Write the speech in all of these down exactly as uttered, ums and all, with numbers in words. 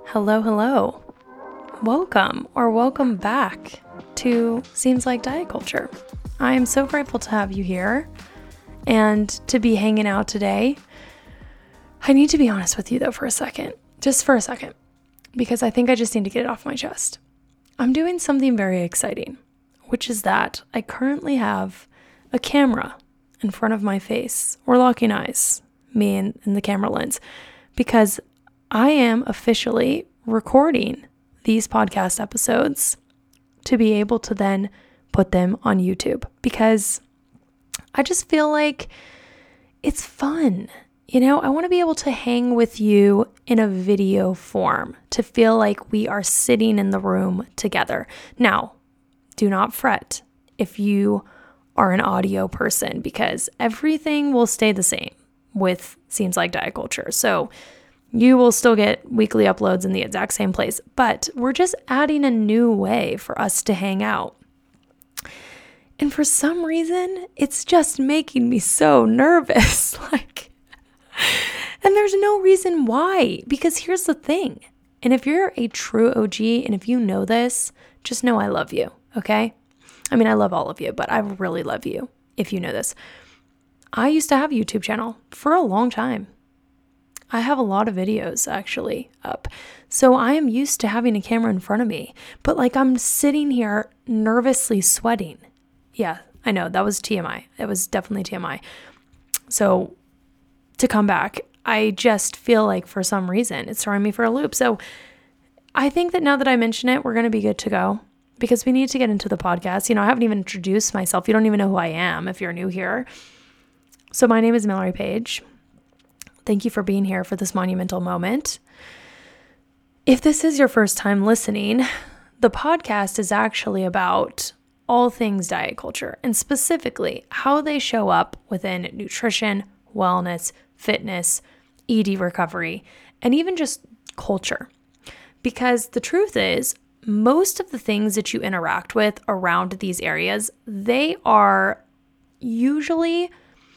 Hello, hello. Welcome or welcome back to Seems Like Diet Culture. I am so grateful to have you here and to be hanging out today. I need to be honest with you though for a second, just for a second, because I think I just need to get it off my chest. I'm doing something very exciting, which is that I currently have a camera in front of my face. We're locking eyes, me and, and the camera lens, because I am officially recording these podcast episodes to be able to then put them on YouTube, because I just feel like it's fun. You know, I want to be able to hang with you in a video form, to feel like we are sitting in the room together. Now, do not fret if you are an audio person, because everything will stay the same with Seems Like Diet Culture. So you will still get weekly uploads in the exact same place, but we're just adding a new way for us to hang out. And for some reason, it's just making me so nervous. like, and there's no reason why, because here's the thing. And if you're a true O G, and if you know this, just know I love you, okay? I mean, I love all of you, but I really love you if you know this. I used to have a YouTube channel for a long time. I have a lot of videos actually up. So I am used to having a camera in front of me, but like I'm sitting here nervously sweating. Yeah, I know that was T M I. It was definitely T M I. So to come back, I just feel like for some reason it's throwing me for a loop. So I think that now that I mention it, we're going to be good to go, because we need to get into the podcast. You know, I haven't even introduced myself. You don't even know who I am if you're new here. So my name is Mallory Page. Thank you for being here for this monumental moment. If this is your first time listening, the podcast is actually about all things diet culture, and specifically how they show up within nutrition, wellness, fitness, E D recovery, and even just culture. Because the truth is, most of the things that you interact with around these areas, they are usually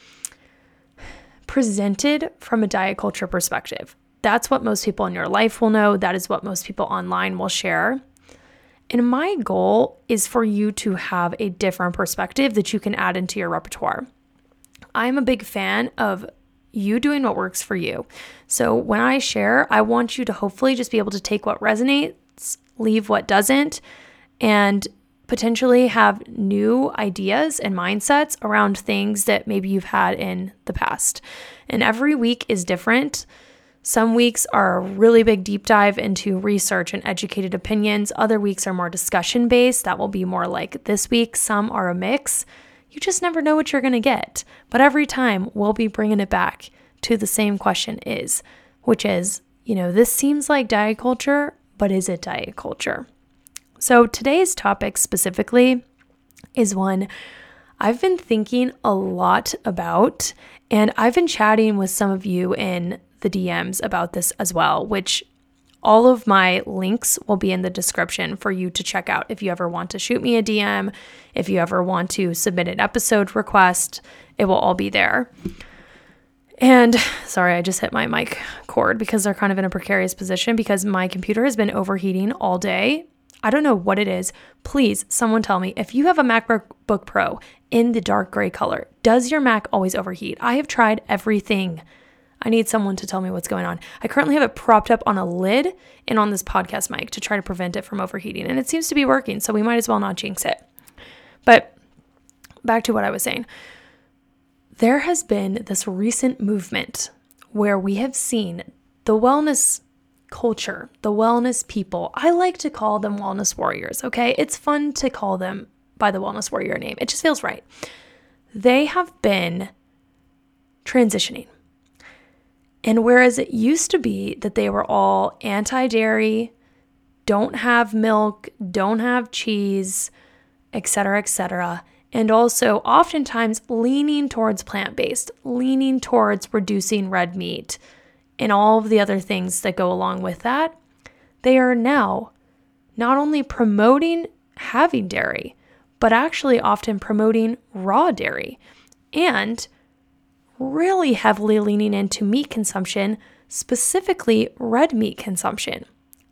presented from a diet culture perspective. That's what most people in your life will know. That is what most people online will share. And my goal is for you to have a different perspective that you can add into your repertoire. I'm a big fan of you doing what works for you. So when I share, I want you to hopefully just be able to take what resonates, leave what doesn't, and potentially have new ideas and mindsets around things that maybe you've had in the past. And every week is different. Some weeks are a really big deep dive into research and educated opinions. Other weeks are more discussion based. That will be more like this week. Some are a mix. You just never know what you're going to get. But every time we'll be bringing it back to the same question is, which is, you know, this seems like diet culture, but is it diet culture? So today's topic specifically is one I've been thinking a lot about, and I've been chatting with some of you in the D Ms about this as well, which all of my links will be in the description for you to check out if you ever want to shoot me a D M, if you ever want to submit an episode request, it will all be there. And sorry, I just hit my mic cord because they're kind of in a precarious position because my computer has been overheating all day. I don't know what it is. Please, someone tell me, if you have a MacBook Pro in the dark gray color, does your Mac always overheat? I have tried everything. I need someone to tell me what's going on. I currently have it propped up on a lid and on this podcast mic to try to prevent it from overheating, and it seems to be working, so we might as well not jinx it. But back to what I was saying. There has been this recent movement where we have seen the wellness culture, the wellness people. I like to call them wellness warriors, okay? It's fun to call them by the wellness warrior name. It just feels right. They have been transitioning. And whereas it used to be that they were all anti-dairy, don't have milk, don't have cheese, et cetera, et cetera, and also oftentimes leaning towards plant-based, leaning towards reducing red meat, and all of the other things that go along with that, they are now not only promoting having dairy, but actually often promoting raw dairy and really heavily leaning into meat consumption, specifically red meat consumption.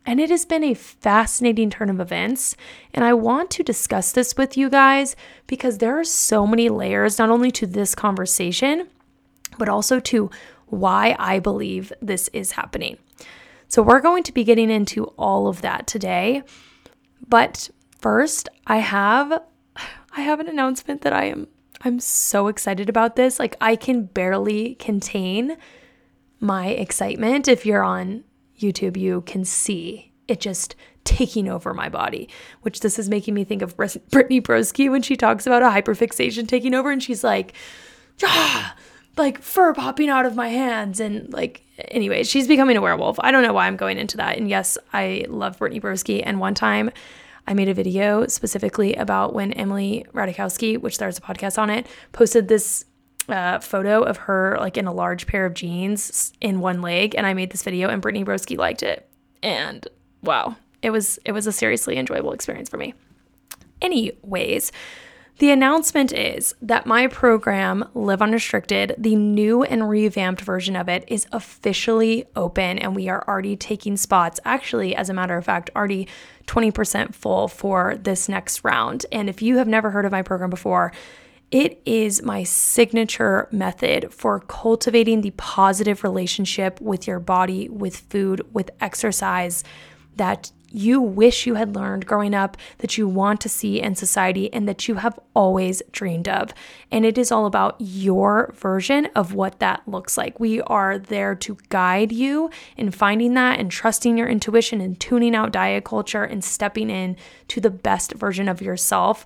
And it has been a fascinating turn of events. And I want to discuss this with you guys because there are so many layers, not only to this conversation, but also to why I believe this is happening. So we're going to be getting into all of that today. But first, I have I have an announcement that I am I'm so excited about this. Like, I can barely contain my excitement. If you're on YouTube, you can see it just taking over my body, which this is making me think of Brittany Broski when she talks about a hyperfixation taking over, and she's like, ah, like fur popping out of my hands. And like, anyway, she's becoming a werewolf. I don't know why I'm going into that. And yes, I love Brittany Broski. And one time I made a video specifically about when Emily Ratajkowski, which there's a podcast on it, posted this uh, photo of her like in a large pair of jeans in one leg. And I made this video and Brittany Broski liked it. And wow, it was, it was a seriously enjoyable experience for me. Anyways, the announcement is that my program, Live Unrestricted, the new and revamped version of it, is officially open, and we are already taking spots. Actually, as a matter of fact, already twenty percent full for this next round. And if you have never heard of my program before, it is my signature method for cultivating the positive relationship with your body, with food, with exercise that you wish you had learned growing up, that you want to see in society, and that you have always dreamed of. And it is all about your version of what that looks like. We are there to guide you in finding that and trusting your intuition and tuning out diet culture and stepping in to the best version of yourself.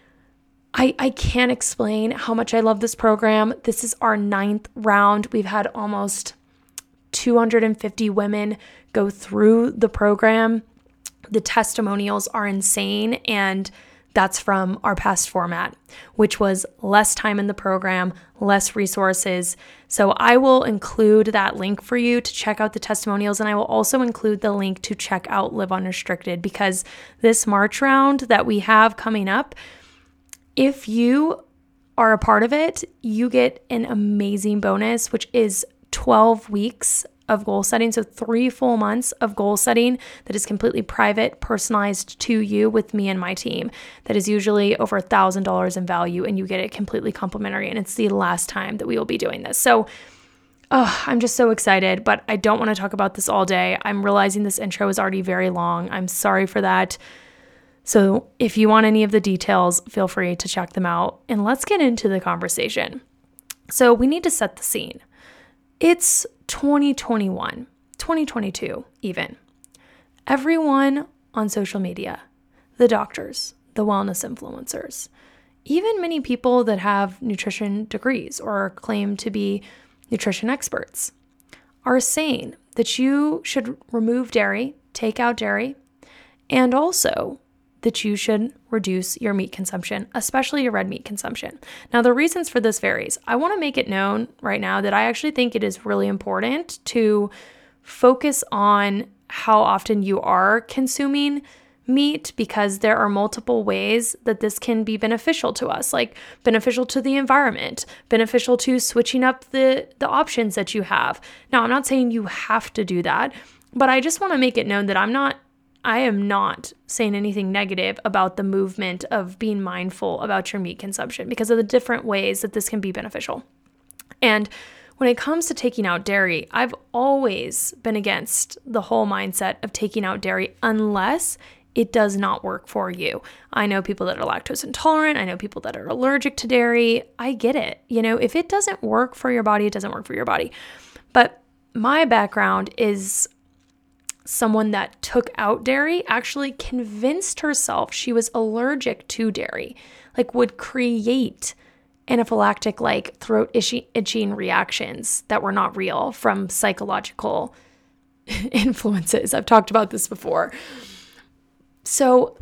I, I can't explain how much I love this program. This is our ninth round. We've had almost two hundred fifty women go through the program. The testimonials are insane, and that's from our past format, which was less time in the program, less resources. So I will include that link for you to check out the testimonials, and I will also include the link to check out Live Unrestricted, because this March round that we have coming up, if you are a part of it, you get an amazing bonus, which is twelve weeks of goal setting. So three full months of goal setting that is completely private, personalized to you with me and my team. That is usually over a thousand dollars in value, and you get it completely complimentary. And it's the last time that we will be doing this. So oh, I'm just so excited, but I don't want to talk about this all day. I'm realizing this intro is already very long. I'm sorry for that. So if you want any of the details, feel free to check them out, and let's get into the conversation. So we need to set the scene. It's twenty twenty-one, twenty twenty-two even. Everyone on social media, the doctors, the wellness influencers, even many people that have nutrition degrees or claim to be nutrition experts, are saying that you should remove dairy, take out dairy, and also that you should reduce your meat consumption, especially your red meat consumption. Now, the reasons for this varies. I want to make it known right now that I actually think it is really important to focus on how often you are consuming meat, because there are multiple ways that this can be beneficial to us, like beneficial to the environment, beneficial to switching up the, the options that you have. Now, I'm not saying you have to do that, but I just want to make it known that I'm not I am not saying anything negative about the movement of being mindful about your meat consumption, because of the different ways that this can be beneficial. And when it comes to taking out dairy, I've always been against the whole mindset of taking out dairy unless it does not work for you. I know people that are lactose intolerant. I know people that are allergic to dairy. I get it. You know, if it doesn't work for your body, it doesn't work for your body. But my background is someone that took out dairy actually convinced herself she was allergic to dairy, like would create anaphylactic, like throat itchy, itching reactions that were not real from psychological influences. I've talked about this before. So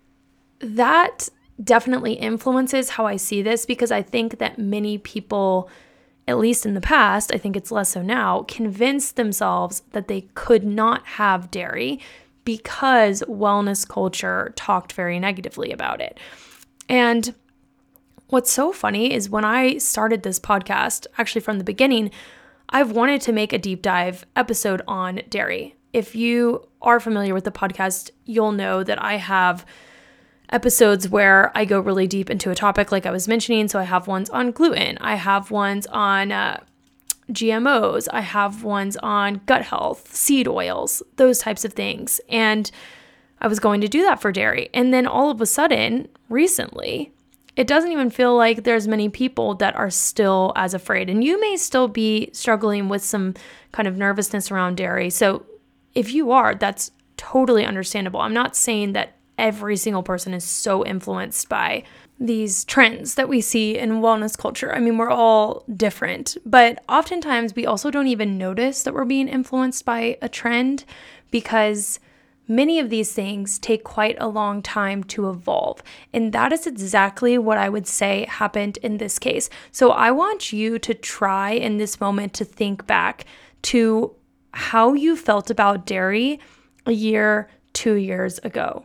that definitely influences how I see this, because I think that many people, at least in the past, I think it's less so now, convinced themselves that they could not have dairy because wellness culture talked very negatively about it. And what's so funny is when I started this podcast, actually from the beginning, I've wanted to make a deep dive episode on dairy. if you are familiar with the podcast, you'll know that I have episodes where I go really deep into a topic like I was mentioning. So I have ones on gluten. I have ones on uh, G M Os. I have ones on gut health, seed oils, those types of things. And I was going to do that for dairy. And then all of a sudden, recently, it doesn't even feel like there's many people that are still as afraid. And you may still be struggling with some kind of nervousness around dairy. So if you are, that's totally understandable. I'm not saying that every single person is so influenced by these trends that we see in wellness culture. I mean, we're all different, but oftentimes we also don't even notice that we're being influenced by a trend because many of these things take quite a long time to evolve. And that is exactly what I would say happened in this case. So I want you to try in this moment to think back to how you felt about dairy a year, two years ago.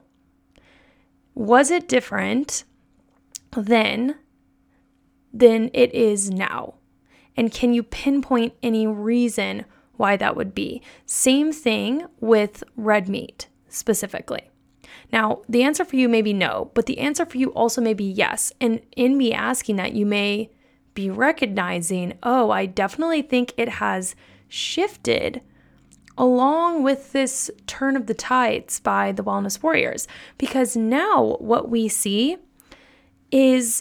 Was it different then than it is now? And can you pinpoint any reason why that would be? Same thing with red meat specifically. Now, the answer for you may be no, but the answer for you also may be yes. And in me asking that, you may be recognizing, oh, I definitely think it has shifted along with this turn of the tides by the Wellness Warriors. Because now what we see is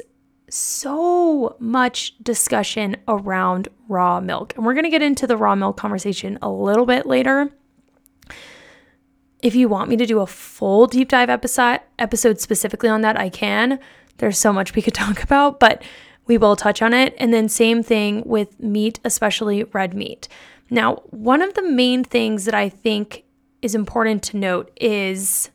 so much discussion around raw milk. And we're going to get into the raw milk conversation a little bit later. If you want me to do a full deep dive episode, episode specifically on that, I can. There's so much we could talk about, but we will touch on it. And then same thing with meat, especially red meat. Now, one of the main things that I think is important to note is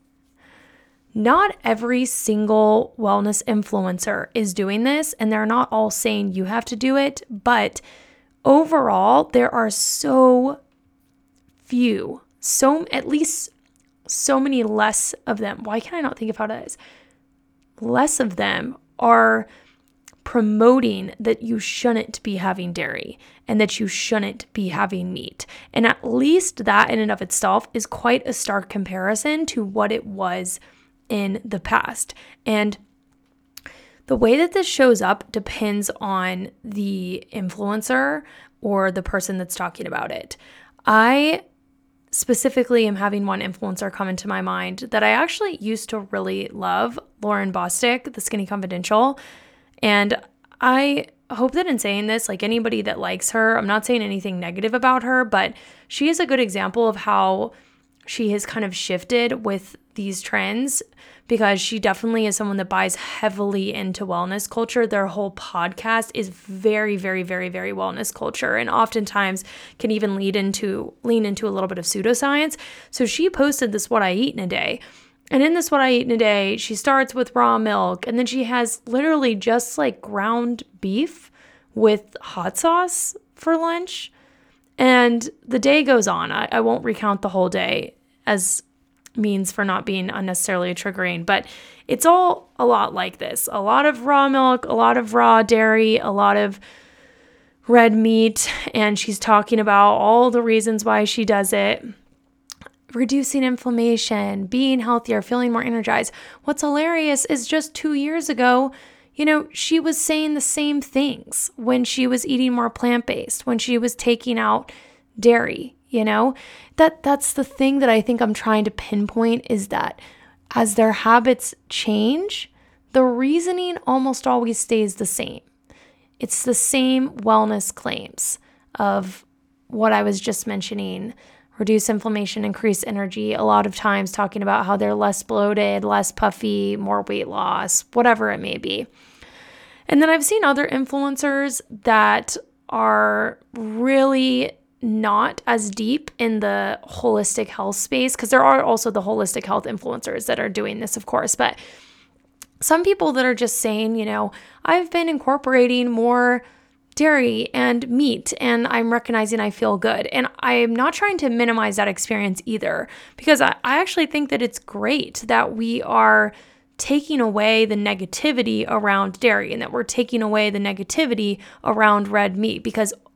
not every single wellness influencer is doing this, and they're not all saying you have to do it, but overall, there are so few, so at least so many less of them. Why can I not think of how that is? Less of them are promoting that you shouldn't be having dairy and that you shouldn't be having meat. And at least that in and of itself is quite a stark comparison to what it was in the past. And the way that this shows up depends on the influencer or the person that's talking about it. I specifically am having one influencer come into my mind that I actually used to really love, Lauren Bostic, The Skinny Confidential. And I hope that in saying this, like anybody that likes her, I'm not saying anything negative about her, but she is a good example of how she has kind of shifted with these trends, because she definitely is someone that buys heavily into wellness culture. Their whole podcast is very, very, very, very wellness culture, and oftentimes can even lead into lean into a little bit of pseudoscience. So she posted this What I Eat in a Day. And in this What I Eat in a Day, she starts with raw milk, and then she has literally just like ground beef with hot sauce for lunch. And the day goes on. I, I won't recount the whole day as means for not being unnecessarily triggering, but it's all a lot like this. A lot of raw milk, a lot of raw dairy, a lot of red meat, and she's talking about all the reasons why she does it. Reducing inflammation, being healthier, feeling more energized. What's hilarious is just two years ago, you know, she was saying the same things when she was eating more plant-based, when she was taking out dairy, you know? That that's the thing that I think I'm trying to pinpoint, is that as their habits change, the reasoning almost always stays the same. It's the same wellness claims of what I was just mentioning. Reduce inflammation, increase energy, a lot of times talking about how they're less bloated, less puffy, more weight loss, whatever it may be. And then I've seen other influencers that are really not as deep in the holistic health space, because there are also the holistic health influencers that are doing this, of course, but some people that are just saying, you know, I've been incorporating more dairy and meat, and I'm recognizing I feel good. And I'm not trying to minimize that experience either, because I, I actually think that it's great that we are taking away the negativity around dairy and that we're taking away the negativity around red meat, because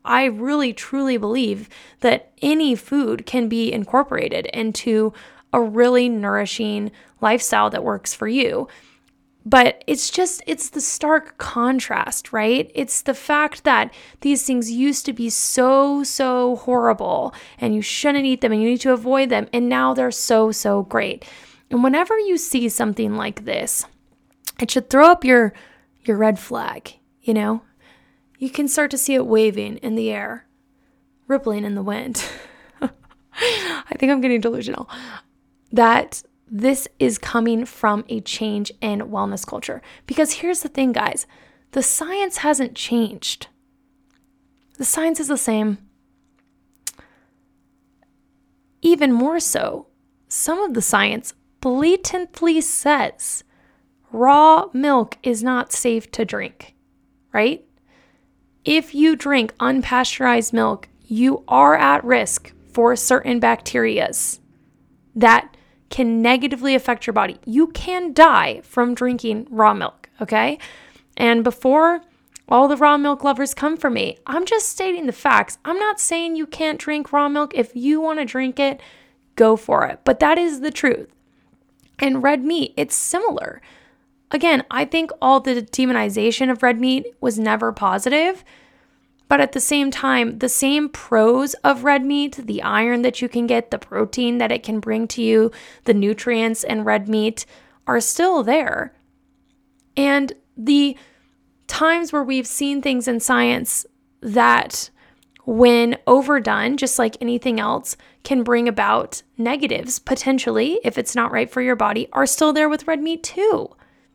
I really truly believe that any food can be incorporated into a really nourishing lifestyle that works for you. But it's just, it's the stark contrast, right? It's the fact that these things used to be so, so horrible and you shouldn't eat them and you need to avoid them. And now they're so, so great. And whenever you see something like this, it should throw up your, your red flag, you know? You can start to see it waving in the air, rippling in the wind. I think I'm getting delusional. That this is coming from a change in wellness culture. Because here's the thing, guys. The science hasn't changed. The science is the same. Even more so, some of the science blatantly says raw milk is not safe to drink, right? If you drink unpasteurized milk, you are at risk for certain bacterias that can negatively affect your body. You can die from drinking raw milk, okay? And before all the raw milk lovers come for me, I'm just stating the facts. I'm not saying you can't drink raw milk. If you want to drink it, go for it. But that is the truth. And red meat, it's similar. Again, I think all the demonization of red meat was never positive. But at the same time, the same pros of red meat, the iron that you can get, the protein that it can bring to you, the nutrients in red meat are still there. And the times where we've seen things in science that when overdone, just like anything else, can bring about negatives potentially if it's not right for your body are still there with red meat too.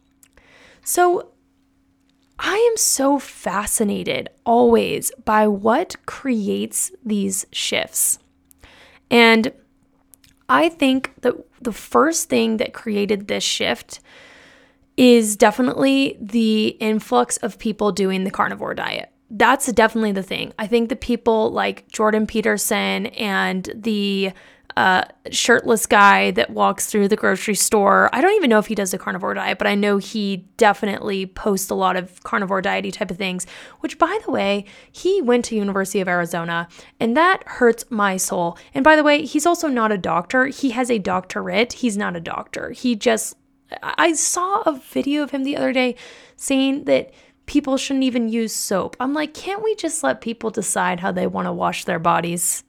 So I am so fascinated always by what creates these shifts. And I think that the first thing that created this shift is definitely the influx of people doing the carnivore diet. That's definitely the thing. I think the people like Jordan Peterson and the uh, shirtless guy that walks through the grocery store. I don't even know if he does the carnivore diet, but I know he definitely posts a lot of carnivore diety type of things, which by the way, he went to University of Arizona and that hurts my soul. And by the way, he's also not a doctor. He has a doctorate. He's not a doctor. He just, I saw a video of him the other day saying that people shouldn't even use soap. I'm like, can't we just let people decide how they want to wash their bodies?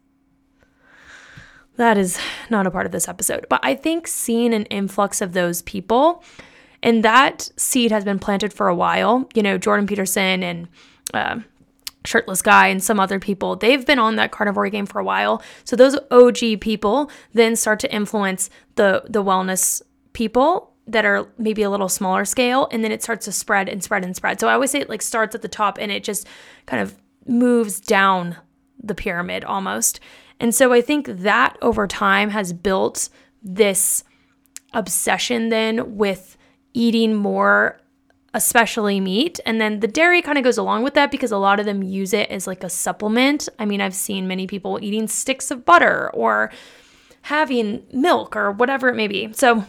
That is not a part of this episode. But I think seeing an influx of those people, and that seed has been planted for a while. You know, Jordan Peterson and uh, Shirtless Guy and some other people, they've been on that carnivore game for a while. So those O G people then start to influence the the wellness people that are maybe a little smaller scale, and then it starts to spread and spread and spread. So I always say it like starts at the top and it just kind of moves down the pyramid almost. And so I think that over time has built this obsession then with eating more, especially meat. And then the dairy kind of goes along with that because a lot of them use it as like a supplement. I mean, I've seen many people eating sticks of butter or having milk or whatever it may be. So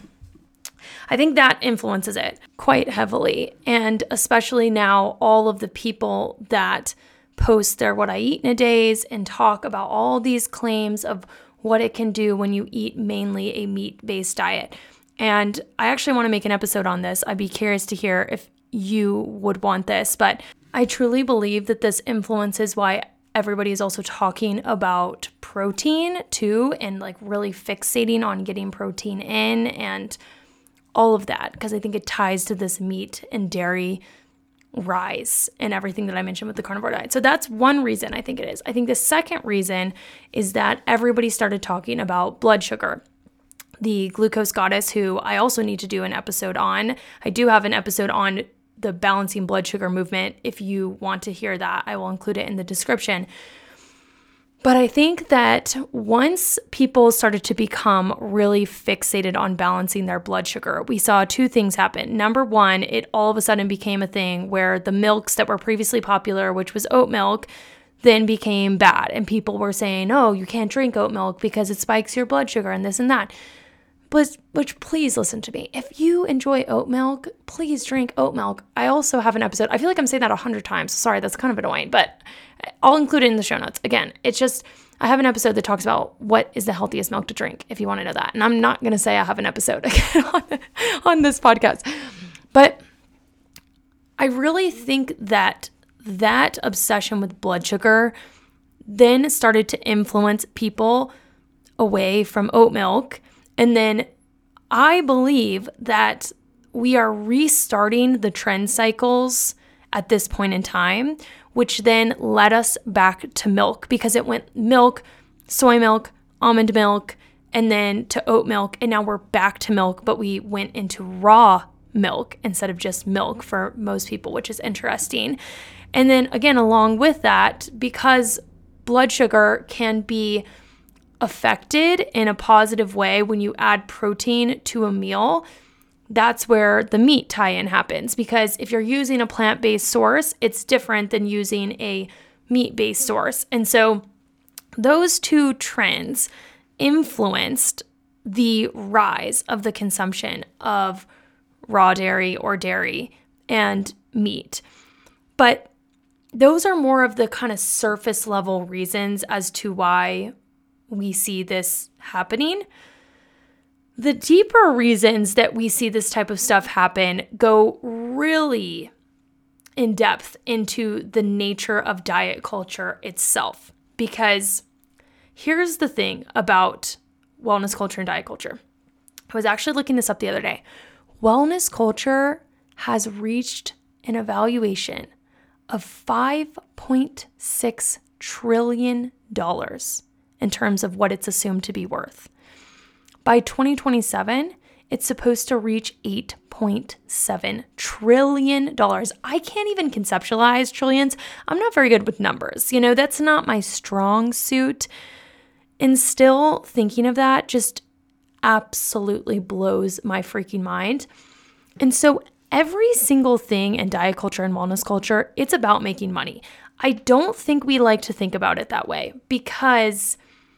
I think that influences it quite heavily. And especially now, all of the people that post their what I eat in a days and talk about all these claims of what it can do when you eat mainly a meat-based diet. And I actually want to make an episode on this. I'd be curious to hear if you would want this, but I truly believe that this influences why everybody is also talking about protein too, and like really fixating on getting protein in and all of that, because I think it ties to this meat and dairy rise and everything that I mentioned with the carnivore diet. So that's one reason I think it is. I think the second reason is that everybody started talking about blood sugar. The glucose goddess, who I also need to do an episode on. I do have an episode on the balancing blood sugar movement. If you want to hear that, I will include it in the description. But I think that once people started to become really fixated on balancing their blood sugar, we saw two things happen. Number one, it all of a sudden became a thing where the milks that were previously popular, which was oat milk, then became bad. And people were saying, oh, you can't drink oat milk because it spikes your blood sugar and this and that. But, which please listen to me. If you enjoy oat milk, please drink oat milk. I also have an episode. I feel like I'm saying that a hundred times. Sorry, that's kind of annoying, but I'll include it in the show notes. Again, it's just, I have an episode that talks about what is the healthiest milk to drink, if you want to know that. And I'm not going to say I have an episode again on, on this podcast. But I really think that that obsession with blood sugar then started to influence people away from oat milk. And then I believe that we are restarting the trend cycles at this point in time, which then led us back to milk, because it went milk, soy milk, almond milk, and then to oat milk. And now we're back to milk, but we went into raw milk instead of just milk for most people, which is interesting. And then again, along with that, because blood sugar can be affected in a positive way when you add protein to a meal, that's where the meat tie-in happens. Because if you're using a plant-based source, it's different than using a meat-based source. And so those two trends influenced the rise of the consumption of raw dairy or dairy and meat. But those are more of the kind of surface level reasons as to why we see this happening. The deeper reasons that we see this type of stuff happen go really in depth into the nature of diet culture itself. Because here's the thing about wellness culture and diet culture. I was actually looking this up the other day. Wellness culture has reached an evaluation of five point six trillion dollars in terms of what it's assumed to be worth. By twenty twenty-seven, it's supposed to reach eight point seven trillion dollars. I can't even conceptualize trillions. I'm not very good with numbers. You know, that's not my strong suit. And still thinking of that just absolutely blows my freaking mind. And so every single thing in diet culture and wellness culture, it's about making money. I don't think we like to think about it that way, because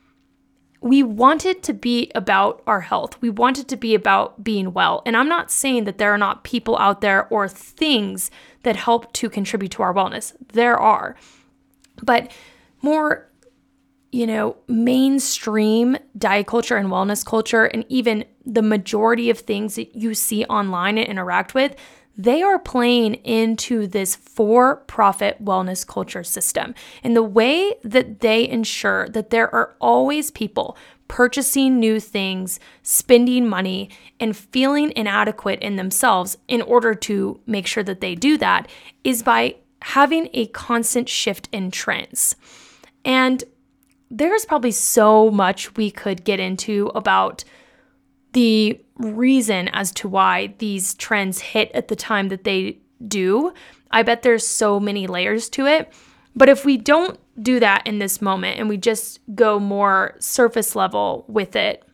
we want it to be about our health. We want it to be about being well. And I'm not saying that there are not people out there or things that help to contribute to our wellness. There are. But more, you know, mainstream diet culture and wellness culture, and even the majority of things that you see online and interact with, they are playing into this for-profit wellness culture system. And the way that they ensure that there are always people purchasing new things, spending money, and feeling inadequate in themselves in order to make sure that they do that is by having a constant shift in trends. And there's probably so much we could get into about the reason as to why these trends hit at the time that they do. I bet there's so many layers to it. But if we don't do that in this moment and we just go more surface level with it,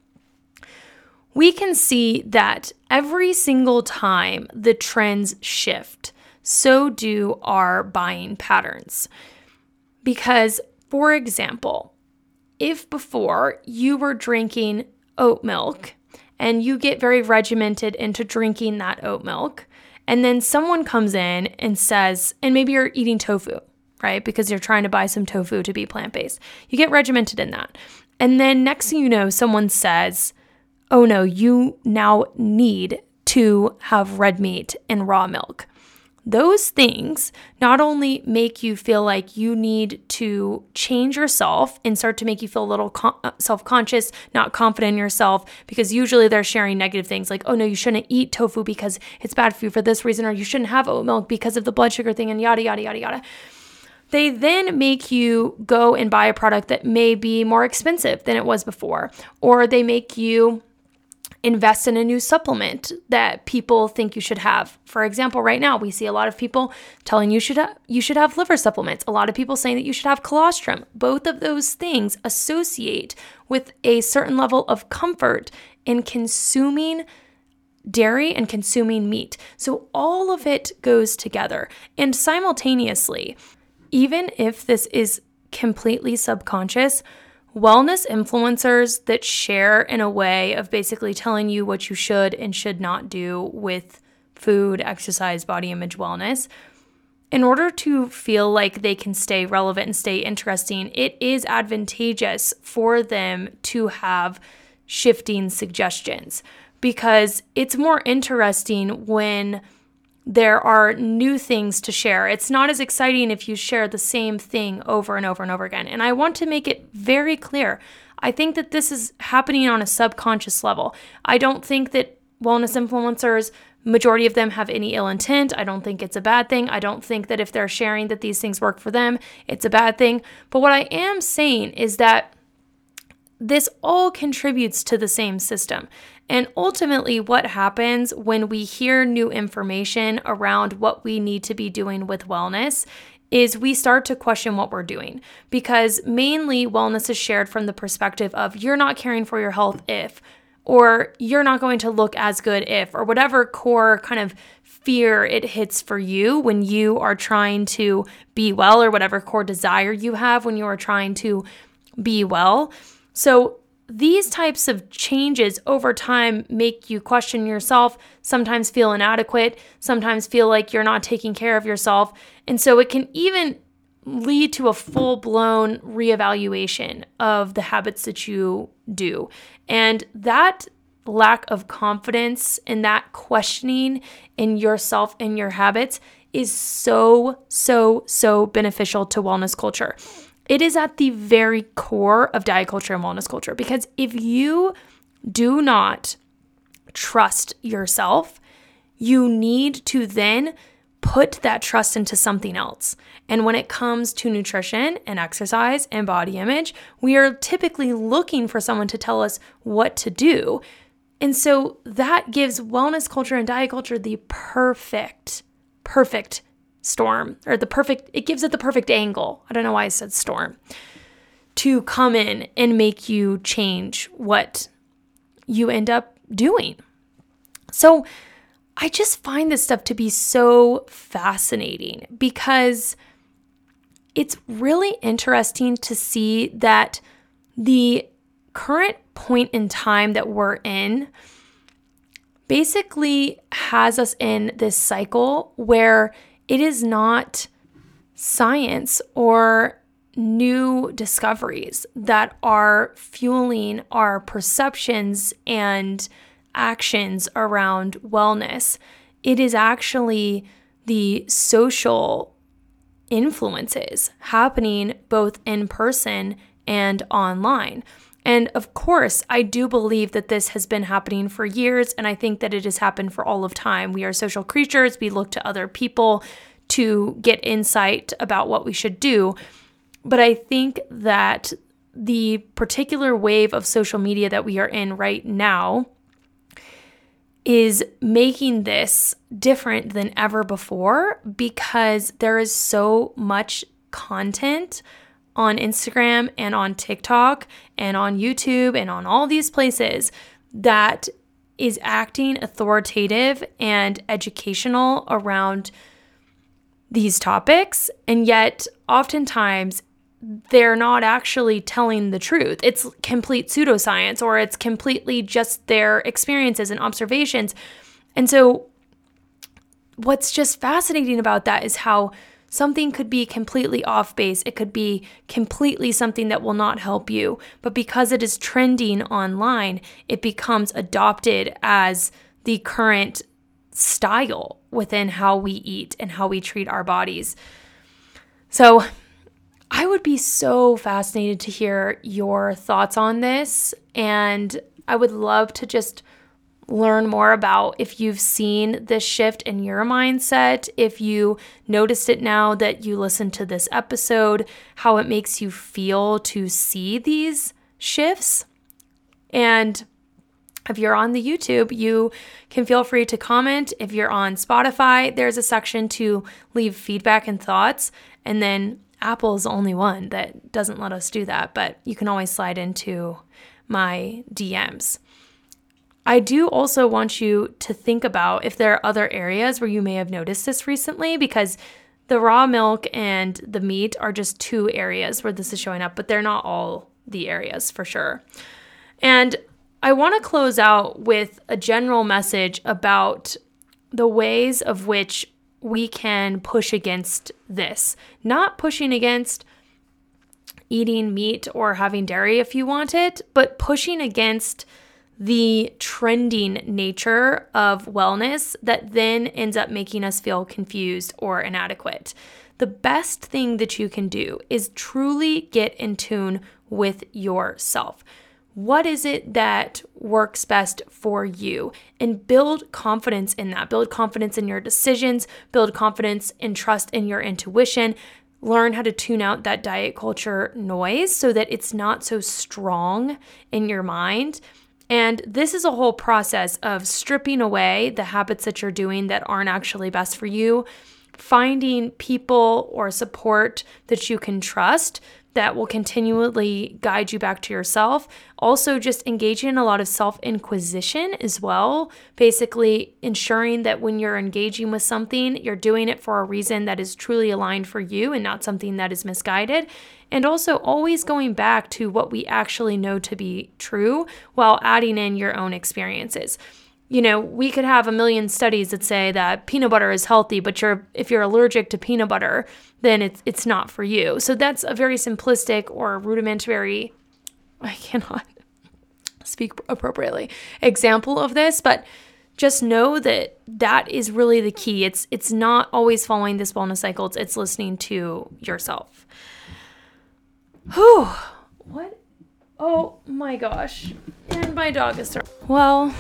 we can see that every single time the trends shift, so do our buying patterns. Because, for example, if before you were drinking oat milk and you get very regimented into drinking that oat milk, and then someone comes in and says, and maybe you're eating tofu, right? Because you're trying to buy some tofu to be plant-based. You get regimented in that. And then next thing you know, someone says, oh no, you now need to have red meat and raw milk. Those things not only make you feel like you need to change yourself and start to make you feel a little con- self-conscious, not confident in yourself, because usually they're sharing negative things like, oh no, you shouldn't eat tofu because it's bad for you for this reason, or you shouldn't have oat milk because of the blood sugar thing, and yada, yada, yada, yada. They then make you go and buy a product that may be more expensive than it was before, or they make you invest in a new supplement that people think you should have. For example, right now we see a lot of people telling you should ha- you should have liver supplements. A lot of people saying that you should have colostrum. Both of those things associate with a certain level of comfort in consuming dairy and consuming meat. So all of it goes together. And simultaneously, even if this is completely subconscious, wellness influencers that share in a way of basically telling you what you should and should not do with food, exercise, body image, wellness, in order to feel like they can stay relevant and stay interesting, it is advantageous for them to have shifting suggestions, because it's more interesting when there are new things to share. It's not as exciting if you share the same thing over and over and over again. And I want to make it very clear. I think that this is happening on a subconscious level. I don't think that wellness influencers, majority of them, have any ill intent. I don't think it's a bad thing. I don't think that if they're sharing that these things work for them, it's a bad thing. But what I am saying is that this all contributes to the same system. And ultimately, what happens when we hear new information around what we need to be doing with wellness is we start to question what we're doing, because mainly wellness is shared from the perspective of you're not caring for your health if, or you're not going to look as good if, or whatever core kind of fear it hits for you when you are trying to be well, or whatever core desire you have when you are trying to be well. So these types of changes over time make you question yourself, sometimes feel inadequate, sometimes feel like you're not taking care of yourself. And so it can even lead to a full-blown reevaluation of the habits that you do. And that lack of confidence and that questioning in yourself and your habits is so, so, so beneficial to wellness culture. It is at the very core of diet culture and wellness culture, because if you do not trust yourself, you need to then put that trust into something else. And when it comes to nutrition and exercise and body image, we are typically looking for someone to tell us what to do. And so that gives wellness culture and diet culture the perfect, perfect storm, or the perfect, it gives it the perfect angle. I don't know why I said storm, to come in and make you change what you end up doing. So I just find this stuff to be so fascinating, because it's really interesting to see that the current point in time that we're in basically has us in this cycle where it is not science or new discoveries that are fueling our perceptions and actions around wellness. It is actually the social influences happening both in person and online. And of course, I do believe that this has been happening for years, and I think that it has happened for all of time. We are social creatures. We look to other people to get insight about what we should do. But I think that the particular wave of social media that we are in right now is making this different than ever before, because there is so much content on Instagram and on TikTok and on YouTube and on all these places that is acting authoritative and educational around these topics. And yet oftentimes they're not actually telling the truth. It's complete pseudoscience, or it's completely just their experiences and observations. And so what's just fascinating about that is how something could be completely off base. It could be completely something that will not help you. But because it is trending online, it becomes adopted as the current style within how we eat and how we treat our bodies. So I would be so fascinated to hear your thoughts on this. And I would love to just learn more about if you've seen this shift in your mindset, if you noticed it now that you listened to this episode, how it makes you feel to see these shifts. And if you're on the YouTube, you can feel free to comment. If you're on Spotify, there's a section to leave feedback and thoughts. And then Apple is the only one that doesn't let us do that, but you can always slide into my D Ms. I do also want you to think about if there are other areas where you may have noticed this recently, because the raw milk and the meat are just two areas where this is showing up, but they're not all the areas for sure. And I want to close out with a general message about the ways of which we can push against this. Not pushing against eating meat or having dairy if you want it, but pushing against the trending nature of wellness that then ends up making us feel confused or inadequate. The best thing that you can do is truly get in tune with yourself. What is it that works best for you? And build confidence in that. Build confidence in your decisions. Build confidence and trust in your intuition. Learn how to tune out that diet culture noise so that it's not so strong in your mind. And this is a whole process of stripping away the habits that you're doing that aren't actually best for you, finding people or support that you can trust that will continually guide you back to yourself. Also, just engaging in a lot of self-inquisition as well, basically ensuring that when you're engaging with something, you're doing it for a reason that is truly aligned for you and not something that is misguided. And also always going back to what we actually know to be true while adding in your own experiences. You know, we could have a million studies that say that peanut butter is healthy, but you're if you're allergic to peanut butter, then it's it's not for you. So that's a very simplistic or rudimentary, I cannot speak appropriately, example of this, but just know that that is really the key. It's it's not always following this wellness cycle. It's, it's listening to yourself. Whew. What? Oh my gosh. And my dog is starting. Well,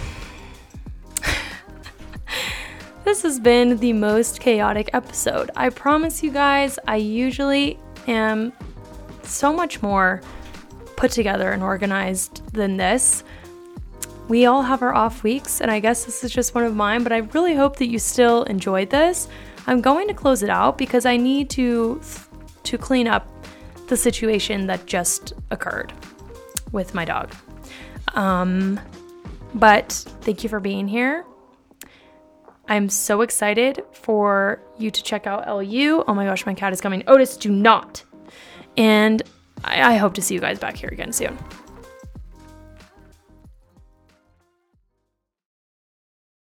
this has been the most chaotic episode. I promise you guys, I usually am so much more put together and organized than this. We all have our off weeks, and I guess this is just one of mine, but I really hope that you still enjoyed this. I'm going to close it out because I need to to clean up the situation that just occurred with my dog. Um, but thank you for being here. I'm so excited for you to check out L U. Oh my gosh, my cat is coming. Otis, do not. And I, I hope to see you guys back here again soon.